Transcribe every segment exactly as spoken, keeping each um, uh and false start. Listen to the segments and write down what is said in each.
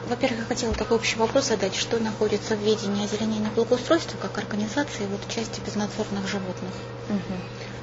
во-первых, я хотела такой общий вопрос задать, что находится в ведении озеленения благоустройства как организации вот, в части безнадзорных животных. Угу.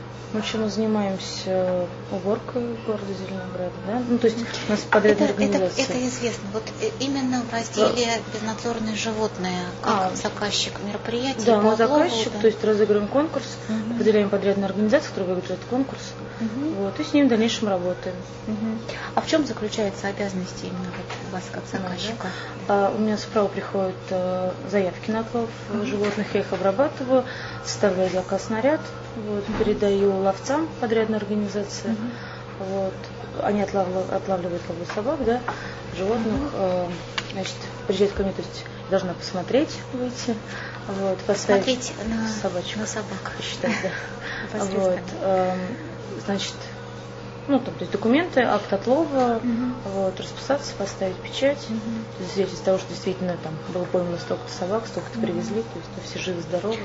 В общем, мы занимаемся уборкой города Зеленограда, да? Ну, то есть у нас подрядная это, организация. Это, это известно. Вот именно в разделе безнадзорные животные, как а, заказчик мероприятия. Да, мы отлову, заказчик, да. то есть разыгрываем конкурс, угу. определяем подрядную организацию, которая выиграет этот конкурс, угу. вот, и с ними в дальнейшем работаем. Угу. А в чем заключаются обязанности именно вот вас как заказчика? Да. А, у меня справа приходят а, заявки на отлов угу. животных, я их обрабатываю, составляю заказ на ряд, вот, передаю ловцам подрядной организации, угу. вот, они отлавливают, отлавливают ловлю собак, да, животных, угу. э, значит, приезжают ко мне, то есть должна посмотреть, выйти, вот, поставить смотреть на собачку, на собак, посчитать, да, вот, э, значит, ну, там, то есть документы, акт отлова, угу. вот, расписаться, поставить печать, угу. то есть свидетельство того, что действительно там было поймано столько-то собак, столько-то угу. привезли, то есть то все живы, здоровы.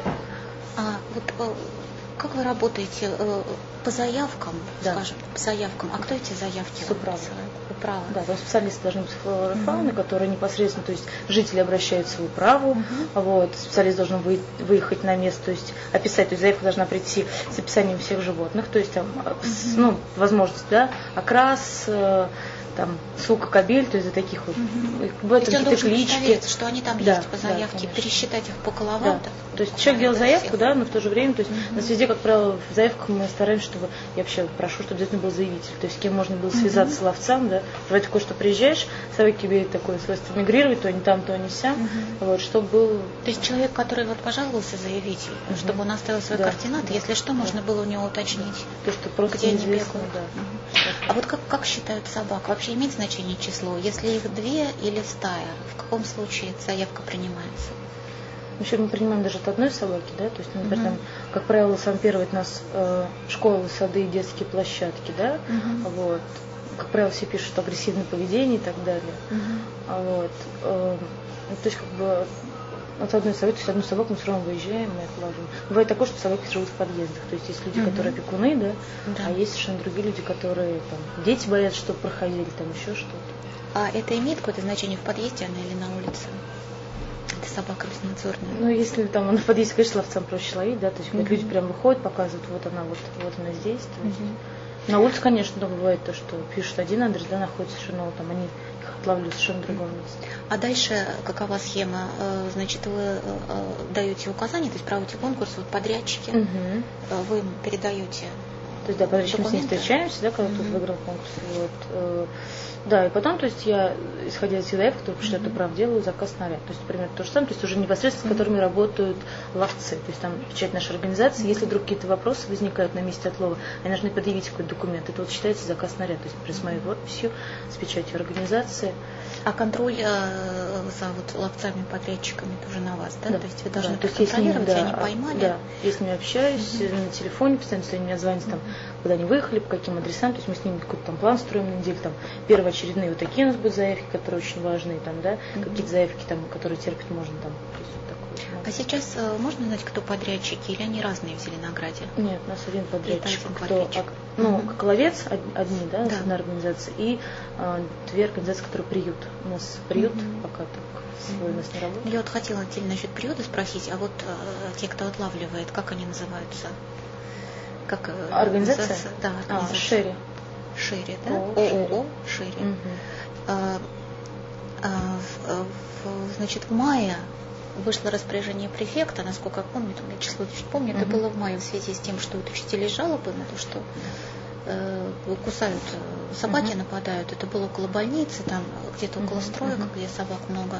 А вот как вы работаете по заявкам, да. скажем, по заявкам? А кто эти заявки? Управа. Управа. Да, то есть специалисты должны быть флора и фауны, которые непосредственно, то есть жители обращаются в управу, uh-huh. вот, специалист должен вы, выехать на место, то есть описать, то есть заявка должна прийти с описанием всех животных, то есть там, uh-huh. с, ну, возможность, да, окрас, там, сука, кобель, то есть за таких вот, угу. бывают какие-то клички. Что они там да, есть по заявке, да, пересчитать их по головам. Да. То есть человек делает заявку, всех. Да, но в то же время, то есть угу. у нас везде, как правило, в заявках мы стараемся, чтобы, я вообще прошу, чтобы обязательно был заявитель, то есть с кем можно было связаться угу. с ловцам, да, бывает такое, что приезжаешь, собаки имеют такое свойство мигрировать, то они там, то они сям, угу. вот, чтобы был... То есть человек, который вот пожаловался, заявитель, угу. чтобы он оставил свои да. координаты, да. если что, можно да. было у него уточнить, то, что просто где они бегают. Да. Угу. А вот как, как считают собак? Вообще имеет значение число? Если их две или стая, в каком случае заявка принимается? Еще мы принимаем даже от одной собаки, да, то есть, например, uh-huh. там, как правило, сам первый у нас э, школы, сады, детские площадки, да, uh-huh. вот, как правило, все пишут агрессивное поведение и так далее, uh-huh. вот, э, то есть, как бы, от одной собаки, то есть одну собаку мы все равно выезжаем и отлавливаем. Бывает такое, что собаки живут в подъездах, то есть есть люди, uh-huh. которые опекуны, да, да, а есть совершенно другие люди, которые, там, дети боятся, чтобы проходили, там, еще что-то. А это имеет какое-то значение в подъезде она или на улице? Это собака безнадзорная. Ну, если там она в подъезде, конечно, ловцам проще ловить, да, то есть mm-hmm. люди прям выходят, показывают, вот она, вот, вот она здесь. То есть. Mm-hmm. На улице, конечно, да, бывает то, что пишут один адрес, да, находится совершенно, там они их отлавливают в совершенно другом месте. А дальше какова схема? Значит, вы даете указания, то есть проводите конкурс, вот подрядчики, mm-hmm. вы им передаете. То есть, да, подрядчики с ней встречаемся, да, когда mm-hmm. кто-то выиграл конкурс. Вот. Да, и потом, то есть я, исходя из заявок, которые пришлют, mm-hmm. управ, делаю заказ на ряд. То есть, например, то же самое, то есть уже непосредственно, mm-hmm. с которыми работают ловцы. То есть там печать нашей организации. Mm-hmm. Если вдруг какие-то вопросы возникают на месте отлова, они должны предъявить какой-то документ. Это вот считается заказ на ряд. То есть, например, с моей подписью, с печатью организации. А контроль э, за вот ловцами, подрядчиками тоже на вас, да? Да. То есть вы должны да, контролировать, да, они поймали? Да, я с ними общаюсь, mm-hmm. на телефоне постоянно, если они меня звонят, там, куда они выехали, по каким адресам, то есть мы с ними какой-то там план строим на неделю, там, первоочередные вот такие у нас будут заявки, которые очень важны, там, да, mm-hmm. какие-то заявки, там, которые терпеть можно, там, то есть вот такое. А сейчас э, можно знать, кто подрядчики, или они разные в Зеленограде? Нет, у нас один подрядчик, один кто, подрядчик. А, ну, mm-hmm. как ловец, одни, да, да. одна организация, и э, две организации, которые приют. У нас приют mm-hmm. пока так свой mm-hmm. у нас не работает. Я вот хотела отдельно насчет приюта спросить, а вот э, те, кто отлавливает, как они называются? Как, э, организация? называется? Да, организация. А, Шерри. Шерри, да? ООО Шерри. Угу. А, а, в, в, значит, в мае вышло распоряжение префекта, насколько я помню, там, я число чуть помню, угу. это было в мае в связи с тем, что у учителей жалобы на то, что э, кусают собаки, угу. нападают. Это было около больницы, там где-то около угу. строек, угу. где собак много.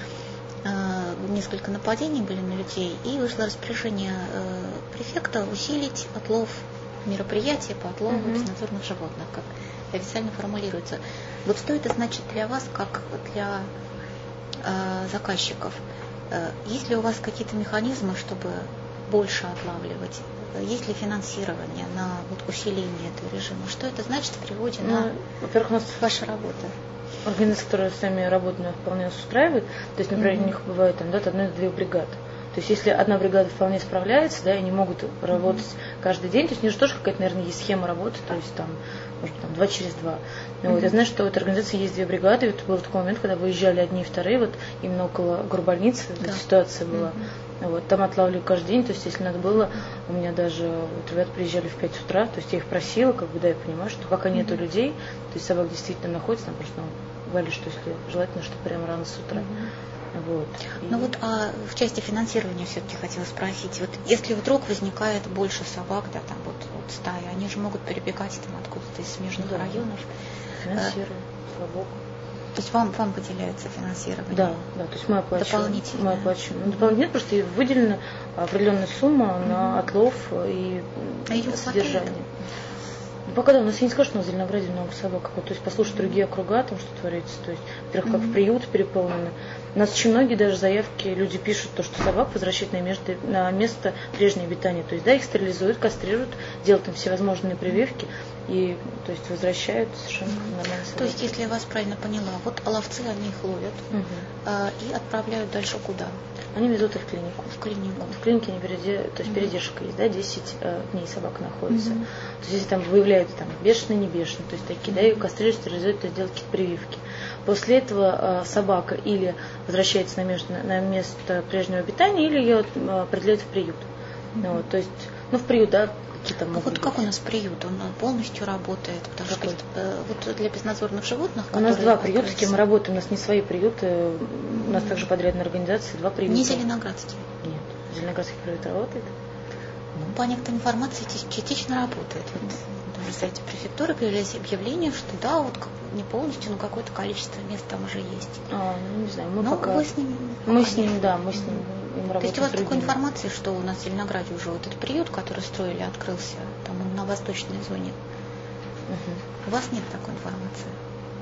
Э, несколько нападений были на людей, и вышло распоряжение э, префекта усилить отлов, мероприятия по отлову mm-hmm. безнадзорных животных, как официально формулируется. Вот что это значит для вас, как для э, заказчиков? Э, есть ли у вас какие-то механизмы, чтобы больше отлавливать? Есть ли финансирование на вот, усиление этого режима? Что это значит в переводе ну, на во-первых, у нас ваша работа? Организации, которые с нами работают, вполне нас устраивает. То есть, например, mm-hmm. у них бывает там, да, одна-две бригады. То есть, если одна бригада вполне справляется, да, и они могут работать mm-hmm. каждый день, то есть у них же тоже какая-то, наверное, есть схема работы, то есть там может быть, там, два через два. Но mm-hmm. вот я знаю, что в этой организации есть две бригады, и это был такой момент, когда выезжали одни и вторые, вот именно около горбольницы да. эта ситуация была. Mm-hmm. Вот, там отлавливали каждый день, то есть если надо было, у меня даже вот, ребята приезжали в пять утра, то есть я их просила, как бы, да, я понимаю, что пока нету mm-hmm. людей, то есть собак действительно находится, там просто ну, говорили, что если желательно, что прямо рано с утра. Mm-hmm. Вот. Ну и... вот а в части финансирования все-таки хотела спросить, вот если вдруг возникает больше собак, да, там вот, вот стая, они же могут перебегать там откуда-то из смежных да. районов. Финансируем, слава богу. То есть вам, вам выделяется финансирование? Да, да, то есть мы оплачиваем. Дополнительно? Мы оплачиваем. Ну, дополнительно нет, просто выделена определенная сумма mm-hmm. на отлов и а содержание. Ну, пока да, у нас я не скажу, что у нас в Зеленограде много собак. То есть послушать другие округа, там что творится. То есть, во-первых, как mm-hmm. в приют переполнены. У нас очень многие даже заявки, люди пишут, то, что собак возвращают на место, на место прежнего обитания. То есть, да, их стерилизуют, кастрируют, делают им всевозможные прививки. И, то есть, возвращают совершенно нормально. То есть, если я вас правильно поняла, вот ловцы, они их ловят угу. а, и отправляют дальше куда? Они везут их в клинику. В клинику. Вот, в клинике они переде... то есть, угу. передержка есть, да, десять э, дней собака находится. Угу. То есть, если там выявляют там, бешеные, не бешеные, то есть, такие, да, ее кастрируют, стерилизуют, то есть, делают какие-то прививки. После этого э, собака или возвращается на место, на место прежнего обитания, или ее э, определяют в приют. Mm-hmm. Вот, то есть, ну, в приют, да, какие-то могут Вот быть. как у нас приют? Он полностью работает? Потому Какой? что э, вот для безнадзорных животных, у нас два приюта, с кем мы работаем. У нас не свои приюты, mm-hmm. у нас также подрядная организация, два приюта. Не зеленоградские? Нет, зеленоградский приют работает. Ну, по некоторой информации частично работает. Вот. На сайте префектуры появились объявления, что да, вот не полностью, но какое-то количество мест там уже есть. А, ну не знаю, мы но пока... вы с ним... Мы с ним, да, мы с ним mm-hmm. То есть у вас такой информации, что у нас в Зеленограде уже вот этот приют, который строили, открылся там на восточной зоне. Uh-huh. У вас нет такой информации?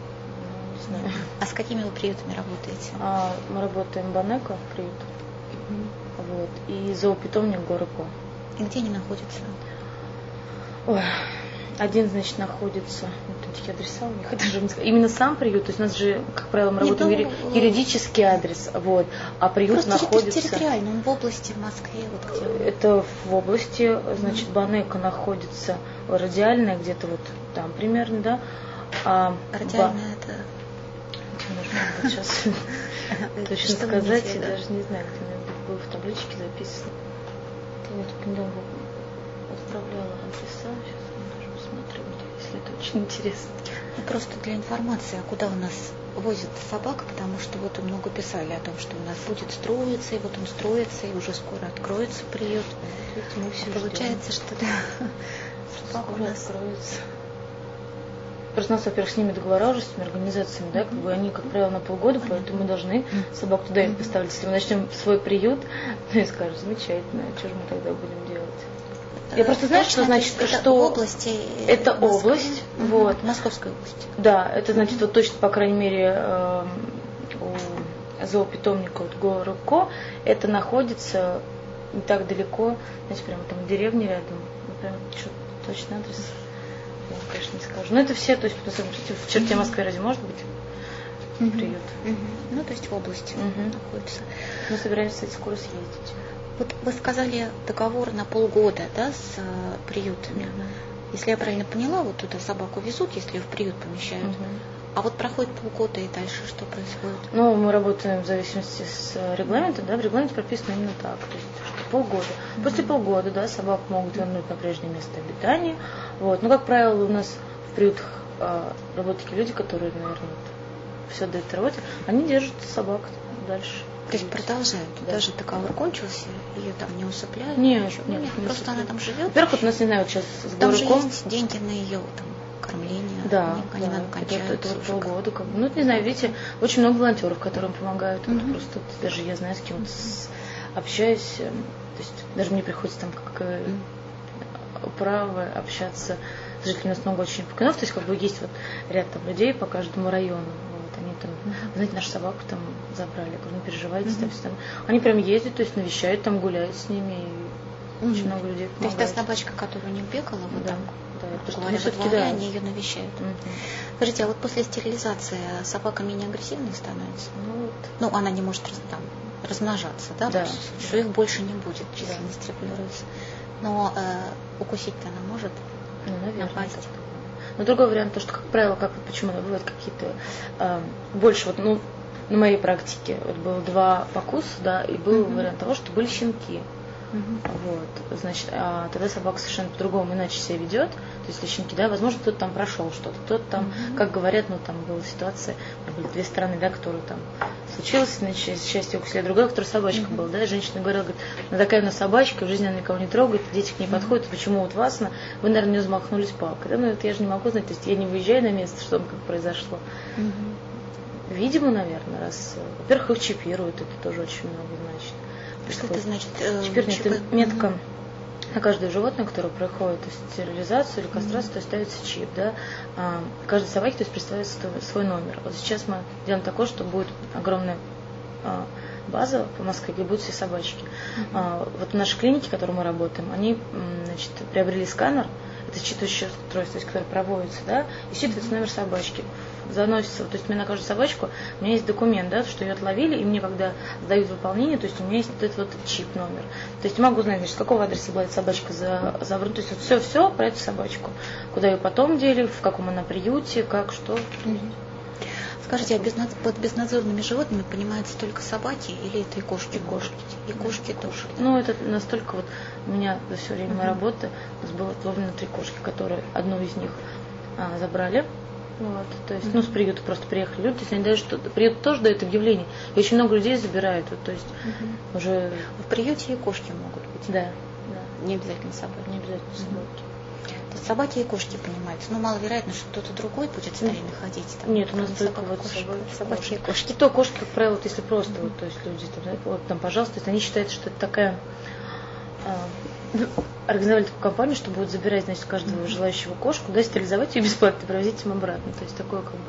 Не знаю. А с какими вы приютами работаете? А, мы работаем в Банеко, приют. Mm-hmm. Вот, и зоопитомник Горыко. И где они находятся? Ой. Один, значит, находится, вот такие адреса у них, это же именно сам приют, то есть у нас же, как правило, мы работаем юри, юридический адрес, вот, а приют просто находится... территориально, он в области, в Москве, вот где? Это в области, значит, Банеко находится, радиальная где-то вот там примерно, да. А радиальная ба... это... Нужно будет сейчас точно сказать, я даже не знаю, где у меня было в табличке записано. Я тут недавно отправляла адреса, сейчас посмотрим, если это очень интересно. Ну, просто для информации, а куда у нас возят собак, потому что вот много писали о том, что у нас будет строиться, и вот он строится, и уже скоро откроется приют. Вот, видите, мы все Получается, ждем. что да, собак у нас откроется. Просто у нас, во-первых, с ними договора уже, с этими организациями, да, как бы они, как правило, на полгода, поэтому мы должны собак туда и поставить. Если мы начнем свой приют, ну и скажут, замечательно, а что же мы тогда будем делать? Я просто знаю, что значит, это что области, это Москвы, область, угу, вот, Московская область. Да, это значит, вот точно, по крайней мере, э, у зоопитомника вот, Горыко, это находится не так далеко, знаете, прямо там в деревне рядом, ну, прям что точный адрес, я, конечно, не скажу. Но это все, то есть, в черте Москвы разве может быть угу. приют? Угу. Ну, то есть в области угу. находится. Мы собираемся, кстати, скоро съездить. Вот вы сказали договор на полгода, да, с э, приютами. Mm-hmm. Если я правильно поняла, вот туда собаку везут, если ее в приют помещают. Mm-hmm. А вот проходит полгода, и дальше что происходит? Ну, мы работаем в зависимости с регламентом, да, в регламенте прописано именно так, то есть что полгода. Mm-hmm. После полгода, да, собак могут вернуть на прежнее место обитания. Вот. Но, как правило, у нас в приютах э, работают такие люди, которые, наверное, вот, все до этой работы, они держат собак дальше. То есть продолжают, да. Даже договор кончился, ее там не усыпляют? Нет, нет, нет, нет не просто она там живет. Во-первых, вот у нас, не знаю, вот сейчас с там Горыком... же есть деньги на ее там, кормление, да, они, да, они кончаются. Это, это вот полгода, как бы. Ну, не знаю, видите, очень много волонтеров, которым помогают. Mm-hmm. Вот просто вот, даже я знаю, с кем mm-hmm. общаюсь, то есть даже мне приходится там как mm-hmm. право общаться с жителями, у нас много очень пуканов, то есть как бы есть вот ряд там людей по каждому району. Они там, вы знаете, нашу собаку там забрали. Я говорю, не переживайте, mm-hmm. там, они прям ездят, то есть навещают, там гуляют с ними. И mm-hmm. очень много людей помогает. То есть та собачка, которую не бегала, вот да, там, да, буквально во дворе, они ее навещают. Mm-hmm. Скажите, а вот после стерилизации собака менее агрессивной становится? Ну, вот. Ну, она не может там размножаться, да? Да. Что их больше не будет, численность да. регулируется. Но э, укусить-то она может? Ну, наверное. Напасть? Но другой вариант, то, что, как правило, как, почему бывают какие-то э, больше, вот, ну, на моей практике вот было два покуса, да, и был mm-hmm. вариант того, что были щенки. Mm-hmm. Вот, значит, а тогда собака совершенно по-другому иначе себя ведет. То есть, если щенки, да, возможно, кто-то там прошел что-то, кто-то там, mm-hmm. как говорят, ну, там была ситуация, были две стороны, да, которые там случилось, значит, счастье укусили, другая, которая собачка mm-hmm. была, да, и женщина говорила, говорит, ну, такая у нас собачка, в жизни она никого не трогает, дети к ней mm-hmm. подходят, почему вот вас, вы, наверное, не взмахнулись палкой, да, ну, это я же не могу знать, то есть, я не выезжаю на место, что там как произошло. Mm-hmm. Видимо, наверное, раз, во-первых, их чипируют, это тоже очень много значит. Что это значит? Э, Чипирование, это метка на каждое животное, которое проходит то есть, стерилизацию или кастрацию, mm-hmm. то есть ставится чип, да. А, каждой собаке то есть, представляется свой номер. Вот сейчас мы делаем такое, что будет огромная а, база по Москве, где будут все собачки. Mm-hmm. А, вот в нашей клинике, в которой мы работаем, они значит, приобрели сканер, это считывающее устройство, которое проводится, да, и считывается номер собачки. Заносится, то есть у меня на каждую собачку у меня есть документ, да, что ее отловили, и мне когда сдают выполнение, то есть у меня есть вот этот вот чип номер. То есть я могу знать, значит, с какого адреса была эта собачка за, за то есть вот все-все про эту собачку. Куда ее потом дели, в каком она приюте, как, что. Угу. Скажите, а безнад... под безнадзорными животными понимаются только собаки или это и кошки? И кошки. И кошки тоже. Ну, это настолько вот у меня за все время моей работы у нас было отловлено три кошки, которые одну из них а, забрали. Вот, то есть, mm-hmm. ну, с приюта просто приехали люди, то есть они даже что приют тоже дает объявление. И очень много людей забирают, вот, то есть mm-hmm. уже. В приюте и кошки могут быть. Да, да. Не обязательно собаки. Не обязательно mm-hmm. собаки. То есть собаки и кошки понимаются. Но маловероятно, что кто-то другой будет с ними ходить. Там, нет, у нас только собак, вот кошек, собаки, собаки и кошки. И то кошки, как правило, вот, если просто, mm-hmm. вот, то есть люди там, вот, там, пожалуйста, то есть они считают, что это такая. А, организовали такую компанию, что будут забирать, значит, каждого mm-hmm. желающего кошку, да, стерилизовать ее бесплатно, привозить им обратно. То есть такое как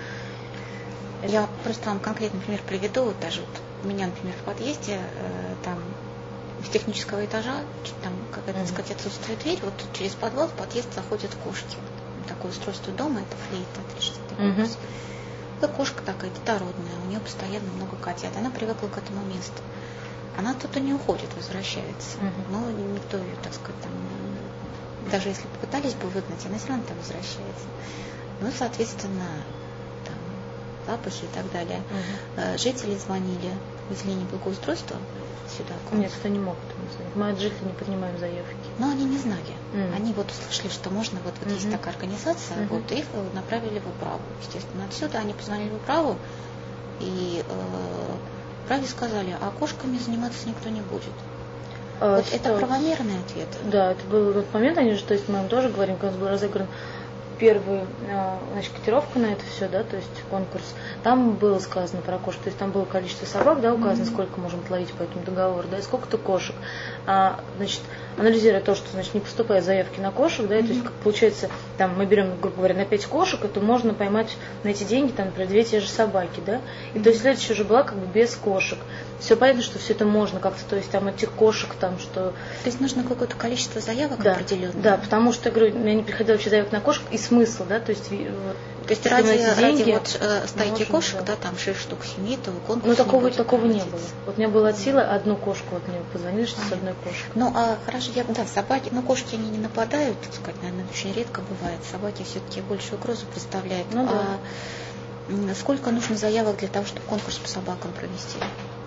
бы. Я просто вам конкретный пример приведу. Вот даже вот у меня, например, в подъезде э, там с технического этажа, там, как это mm-hmm. сказать, отсутствует дверь, вот через подвал в подъезд заходят кошки. Такое устройство дома, это флейта, это что-то такое. Mm-hmm. Это кошка такая детородная, у нее постоянно много котят. Она привыкла к этому месту. Она оттуда не уходит, возвращается. Uh-huh. Но никто ее, так сказать, там, даже если попытались бы выгнать, она все равно там возвращается. Ну, соответственно, там, запахи и так далее. Uh-huh. Жители звонили в отделение благоустройства сюда. Нет, это не могут звонить. Мы от жителей не принимаем заявки. Но они не знали. Uh-huh. Они вот услышали, что можно, вот, вот uh-huh. есть такая организация, uh-huh. вот, их направили в управу. Естественно, отсюда они позвонили в управу, и э, праве сказали, а кошками заниматься никто не будет. А, вот что? Это правомерный ответ. Да, это был тот момент, они же, то есть мы им тоже говорим, когда у нас был разыгран первый, значит, котировка на это все, да, то есть конкурс, там было сказано про кошек, то есть там было количество собак, да, указано, mm-hmm. сколько можем отловить по этому договору, да, и сколько-то кошек. А, значит, анализируя то, что, значит, не поступают заявки на кошек, да, mm-hmm. то есть, как получается, там мы берем, грубо говоря, на пять кошек, это можно поймать на эти деньги, там, например, две те же собаки, да, и mm-hmm. то есть следующая уже была как бы без кошек. Все понятно, что все это можно как-то, то есть там этих кошек, там, что... То есть нужно какое-то количество заявок да, определенное? Да, потому что, я говорю, у меня не приходило вообще заявок на кошек, и смысл, да, то есть... Вот, то есть ради, ради деньги, вот э, стайки кошек, да. да, там шесть штук семьи, то конкурс ну, такого, не будет такого не было. Вот у меня было от силы одну кошку, вот мне позвонили, что с одной кошкой. Ну, а хорошо, я, да, собаки, ну, кошки, они не нападают, так сказать, наверное, очень редко бывает. Собаки все-таки большую угрозу представляют. Ну, да. А сколько нужно заявок для того, чтобы конкурс по собакам провести?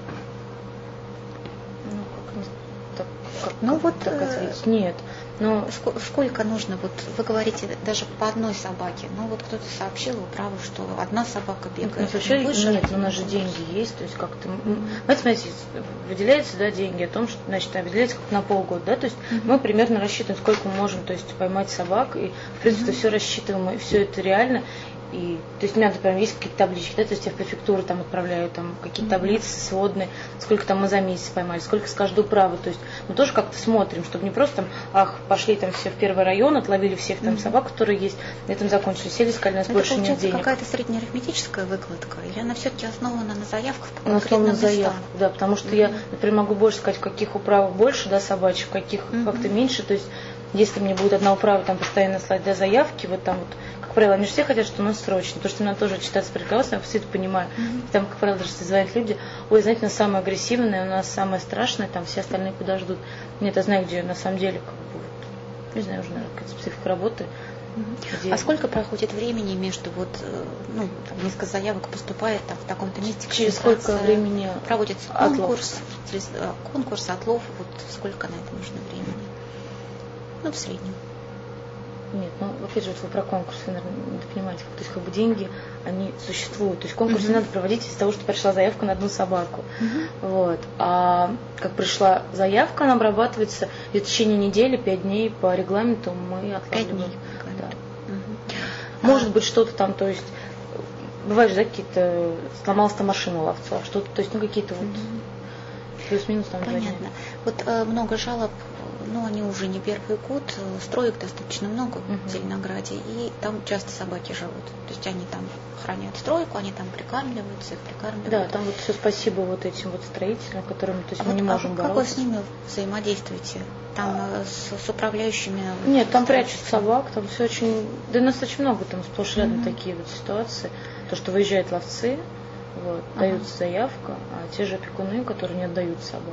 Ну, как не... Так, как, ну, как вот... Так ответить? Нет. Но сколько нужно, вот вы говорите даже по одной собаке, ну вот кто-то сообщил в управу, что одна собака бегает. Ну, вообще, нет, но у нас же деньги есть, то есть как-то, mm-hmm. смотрите, выделяются, да, деньги о том, что, значит, выделяется как на полгода, да, то есть mm-hmm. мы примерно рассчитываем, сколько мы можем, то есть поймать собак, и в принципе mm-hmm. все рассчитываем, и все это реально. И, то есть у меня, например, есть какие-то таблички, да, то есть я в префектуру там отправляю там какие-то mm-hmm. таблицы сводные, сколько там мы за месяц поймали, сколько с каждой управы, то есть мы тоже как-то смотрим, чтобы не просто там, ах, пошли там все в первый район, отловили всех там mm-hmm. собак, которые есть, на этом закончили, сели, сказали, у нас больше нет денег. Это какая-то среднеарифметическая выкладка, или она все-таки основана на заявках по конкретным местам? На заявках, да, потому что mm-hmm. я, например, могу больше сказать, в каких управах больше, да, собачьих, в каких mm-hmm. как-то меньше, то есть если мне будет одна управа там постоянно слать да, заявки, вот там вот, как правило, они же все хотят, что у нас срочно, потому что надо тоже читаться прекрасно, я все это понимаю. Mm-hmm. Там, как правило, даже звонят люди, ой, знаете, у нас самое агрессивное, у нас самое страшное, там все остальные подождут. Нет, я знаю, где на самом деле, как бы, вот, не знаю, уже, наверное, какая-то специфика работы, Где... А сколько проходит времени между вот, ну, там, несколько заявок поступает там, в таком-то месте? Через сколько времени проводится конкурс, через, конкурс, отлов, вот сколько на это нужно времени? Ну, в среднем. Нет, ну, опять же, вот вы про конкурсы, наверное, не понимаете, то есть, как бы деньги, они существуют. То есть конкурсы uh-huh. надо проводить из-за того, что пришла заявка на одну собаку. Uh-huh. Вот. А как пришла заявка, она обрабатывается в течение недели, пять дней по регламенту мы отлавливаем. Да. Uh-huh. Может а... быть, что-то там, то есть, бывает же, да, какие-то, сломалась там машина у ловцов, что-то, то есть, ну, какие-то uh-huh. вот плюс-минус там. Понятно. Вот э, много жалоб. Ну, они уже не первый год, строек достаточно много uh-huh. в Зеленограде, и там часто собаки живут. То есть они там охраняют стройку, они там прикармливаются, их прикармливают. Да, там вот все спасибо вот этим вот строителям, которым, то есть а мы вот, не можем а бороться. Как вы с ними взаимодействуете? Там а... с, с управляющими? Нет, там прячут собак, там все очень... Да у нас очень много, там сплошь рядом uh-huh. такие вот ситуации. То, что выезжают ловцы, вот, uh-huh. дается заявка, а те же опекуны, которые не отдают собак,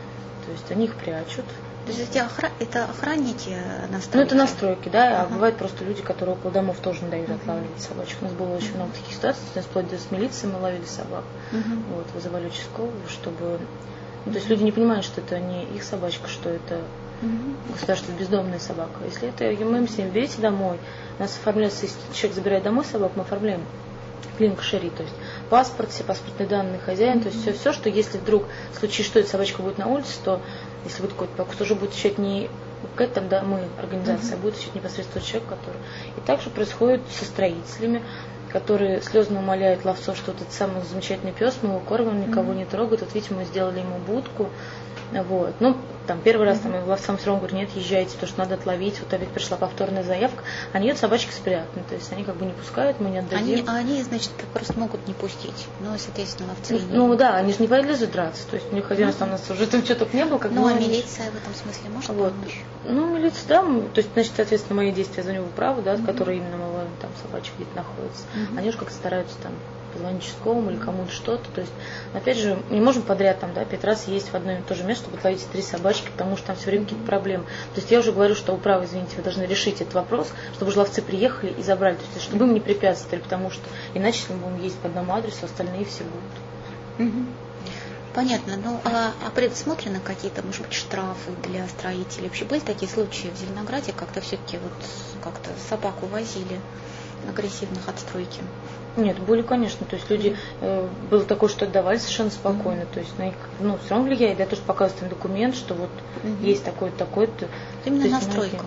то есть они их прячут. То есть эти охра... это охранники настройки? Ну, это настройки, да, uh-huh. а бывают просто люди, которые около домов тоже не дают uh-huh. отлавливать собачек. У нас было очень много таких ситуаций, у нас вплоть до с милицией мы ловили собак, uh-huh. вот, вызывали участкового, чтобы... Ну, то есть люди не понимают, что это не их собачка, что это uh-huh. государственная бездомная собака. Если это мы им с ним берите домой, у нас оформляется, если человек забирает домой собаку, мы оформляем клинику шери, то есть паспорт, все паспортные данные хозяин, mm-hmm. то есть все, все, что если вдруг в случае, что эта собачка будет на улице, то если будет какой-то покус, уже будет отвечать не КЭТ, там, да, мы, организация, mm-hmm. будет отвечать непосредственно человек, который... И также происходит со строителями, которые слезно умоляют ловцов, что вот этот самый замечательный пес, мы его кормим, никого mm-hmm. не трогают, вот видите, мы сделали ему будку, вот, ну, там, первый раз mm-hmm. там, ловцам все равно говорю, нет, езжайте, потому что надо отловить, вот опять пришла повторная заявка, а нет, собачки спрятаны, то есть они как бы не пускают, мы не отдадим. Они, а они, значит, просто могут не пустить, ну, соответственно, ловцы Ну, не... ну да, они же не полезут драться, то есть у них один раз там у нас уже там что-то не было, как Ну, бы, а они... милиция в этом смысле может вот. помочь? Ну, милиция, да, то есть, значит, соответственно, мои действия за него в управу, да, mm-hmm. которые именно мы ловим, там собачек где-то находятся, mm-hmm. они же как-то стараются там позвонить участковому или кому-то что-то. То есть, опять же, не можем подряд там, да, пять раз ездить в одно и то же место, чтобы отловить три собачки, потому что там все время какие-то проблемы. То есть я уже говорю, что управа, извините, вы должны решить этот вопрос, чтобы же ловцы приехали и забрали. То есть, чтобы им не препятствовали, потому что иначе, если мы будем ездить по одному адресу, остальные все будут. Угу. Понятно. Ну, а, а предусмотрены какие-то, может быть, штрафы для строителей? Вообще были такие случаи в Зеленограде, как-то все-таки вот как-то собаку возили агрессивных от стройки? Нет, были, конечно. То есть люди, э, было такое, что отдавали совершенно спокойно. Mm-hmm. То есть на их, ну, все равно влияет, да, то, что показывает им документ, что вот mm-hmm. есть такой-то, такой-то. Именно то на есть, стройках?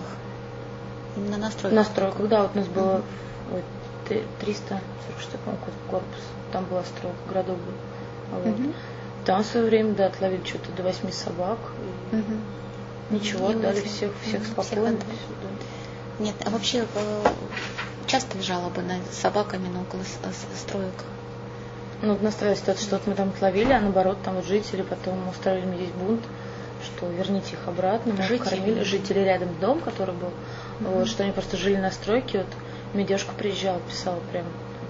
Именно на стройках? На стройках, да. Вот у нас было mm-hmm. вот, триста сорок шесть, по-моему, корпус. Там была стройка, городок был. Вот. Mm-hmm. Там в свое время, да, отловили что-то до восьми собак. И mm-hmm. Ничего, и отдали всех, всех mm-hmm. спокойно. Всех да. Нет, а вообще... Часто ли жалобы на собаками на около строек? Ну, в нас такая ситуация, что вот мы там отловили, а наоборот, там вот жители потом устроили мне здесь бунт, что верните их обратно, мы их кормили. Жители рядом с домом, который был, mm-hmm. вот, что они просто жили на стройке, вот мне девушка приезжала, писала прям,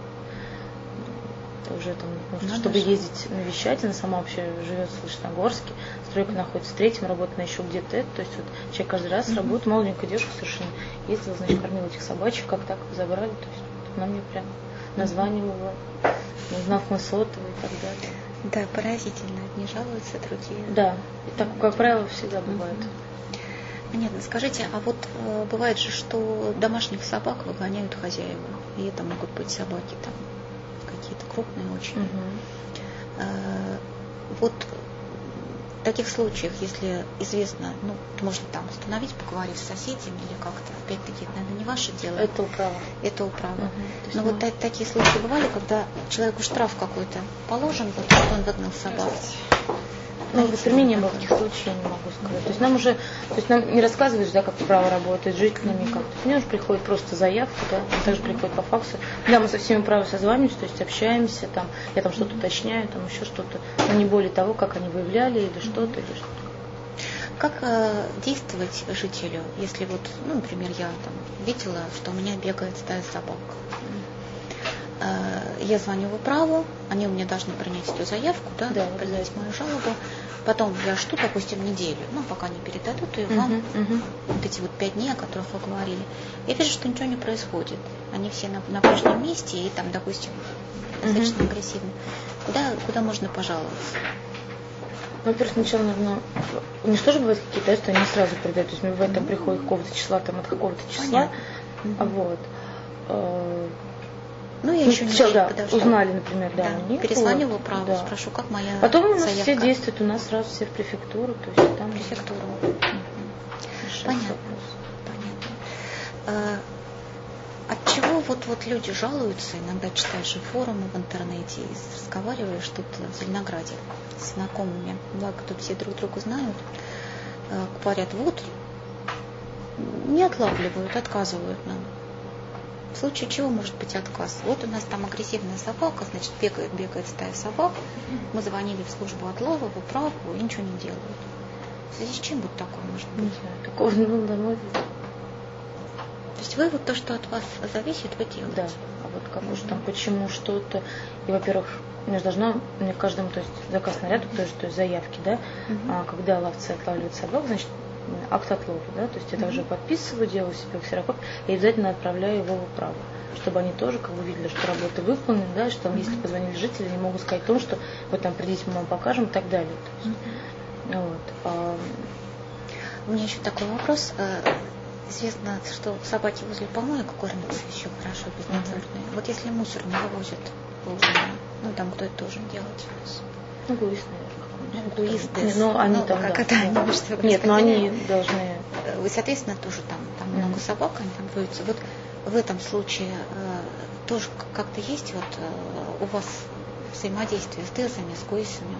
уже там, может, ну, чтобы даже ездить навещать, она сама вообще живет в Солнечногорске, стройка находится в третьем, работает на еще где-то это, то есть вот человек каждый раз mm-hmm. работает, молоденькая девушка совершенно ездила, значит, кормила этих собачек, как так забрали, то есть она мне прям названивала, узнав мой сотовый и так далее. Да, поразительно, одни жалуются, другие. Да, и так, как правило, всегда бывает. Mm-hmm. Понятно. Скажите, а вот э, бывает же, что домашних собак выгоняют хозяева, и это могут быть собаки там какие-то крупные очень. Uh-huh. Э, вот в таких случаях, если известно, ну, можно там установить, поговорить с соседями или как-то, опять-таки, это, наверное, не ваше дело. Это управа. Это управа. Uh-huh. Но вот так, такие случаи бывали, когда человеку штраф какой-то положен, вот он выгнал собак. Ну, в Перми не было таких случаев, я не могу сказать. То есть нам уже, то есть нам не рассказываешь, да, как право работает, жителями как. То есть мне уже приходит просто заявка, да, также приходит по факсу. Да, мы со всеми право созваниваемся, то есть общаемся, там, я там что-то уточняю, там еще что-то, но не более того, как они выявляли или что-то, или что-то. Как э, действовать жителю, если вот, ну, например, я там видела, что у меня бегает стая собак. Я звоню в управу, они у меня должны принять эту заявку, да, да, принять мою жалобу. Потом я жду, допустим, неделю, ну, пока не передадут, и вам uh-huh, uh-huh. вот эти вот пять дней, о которых вы говорили. Я вижу, что ничего не происходит. Они все на, на прежнем месте, и там, допустим, достаточно uh-huh. агрессивно. Куда, куда можно пожаловаться? Ну, во-первых, сначала нужно... У них тоже бывают какие-то, что они сразу передают. То есть, бывает, там приходит какого-то числа, там от какого-то числа. Uh-huh. А вот... Ну, я ну, еще не все, да, узнали, например, да, да. у них. Перезвоню вот, в управу, да. спрошу, как моя Потом у нас заявка. все действуют, у нас сразу все в префектуру, то есть там... Префектуру. Угу. Понятно. Понятно. А, от чего вот, вот люди жалуются, иногда читаешь же форумы в интернете и разговариваешь тут в Зеленограде с знакомыми, благо тут все друг друга знают, говорят, вот, не отлавливают, отказывают нам. В случае чего может быть отказ? Вот у нас там агрессивная собака, значит, бегает, бегает стая собак. Мы звонили в службу отлова, в управу, и ничего не делают. В связи с чем вот такое может быть? Не знаю, такого не было домой. То есть вы вот то, что от вас зависит, вы делаете? Да. А вот как уж там, почему что-то... И, во-первых, мне же должна, мне каждому, то есть заказ наряду тоже, то есть заявки, да, угу. а, когда ловцы отлавливают собак, значит, акт отлова, да, то есть я также подписываю, делаю себе ксерокопию и обязательно отправляю его в управу, чтобы они тоже как бы видели, что работа выполнена, да, и что там, если позвонили жители, они могут сказать о том, что вы там придите, мы вам покажем и так далее. То есть, вот. А... У меня еще такой вопрос. Известно, что собаки возле помоек кормятся еще хорошо, безнадзорные. Uh-huh. Вот если мусор не вывозят вовремя, ну там кто это должен делать у нас? Ну, ГУИС, наверное. ГУИС, Нет, ну, они ну, там, как да, это, да. Они, что Нет, но они должны... Вы, соответственно, тоже там, там mm-hmm. много собак, они там водятся. Вот в этом случае э, тоже как-то есть вот э, у вас взаимодействие с ТЭСами, с ГУИСами?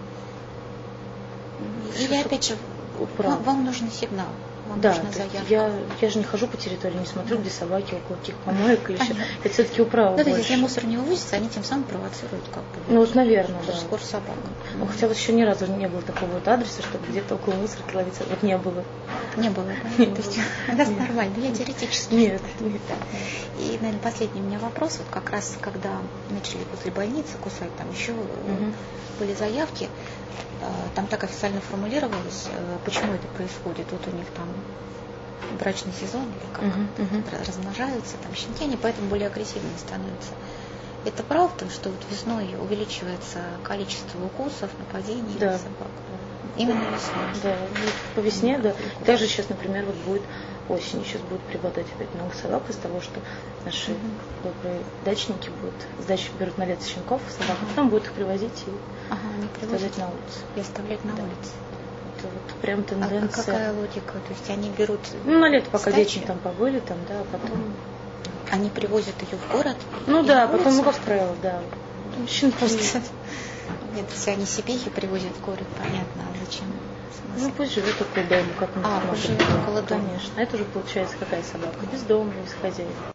Или, опять же, вам, вам нужен сигнал? Да, я, я же не хожу по территории, не смотрю, где собаки, около каких помоек или еще. Это все-таки управа. Ну, то есть, если мусор не вывозится, они тем самым провоцируют как бы. Ну, вот, наверное, да. Скоро собак. Ну, хотя вот еще ни разу не было такого вот адреса, чтобы где-то около мусорки ловиться. Вот не было. Не было, да? То есть, у нас нормально, я теоретически. Нет. И, наверное, последний у меня вопрос. Вот как раз, когда начали возле больницы кусать, там еще были заявки, там так официально формулировалось, почему это происходит. Вот у них там брачный сезон, или как uh-huh, uh-huh. размножаются там щенки, они поэтому более агрессивными становятся. Это правда, что вот весной увеличивается количество укусов, нападений да. на собак? Именно весной? Да, по весне, да. И также сейчас, например, вот будет осенью, сейчас будет преобладать опять много собак из того, что наши uh-huh. добрые дачники будут с дачи берут на лето щенков, собак, uh-huh. а потом будут их привозить и ага, оставлять на улице. И оставлять на да. улице. Это вот прям тенденция. А какая логика? То есть они берут... Ну, на лето, пока дети там побыли, там, да, а потом... Они привозят ее в город? Ну да, потом, ну, как правило, да. Мужчин просто... Нет, если они себе их привозят в город, понятно, а зачем? Ну, пусть живет около дома, как мы а, смотрим. Пусть живет около дома. Конечно. А это уже получается какая собака? Без дома, без хозяина.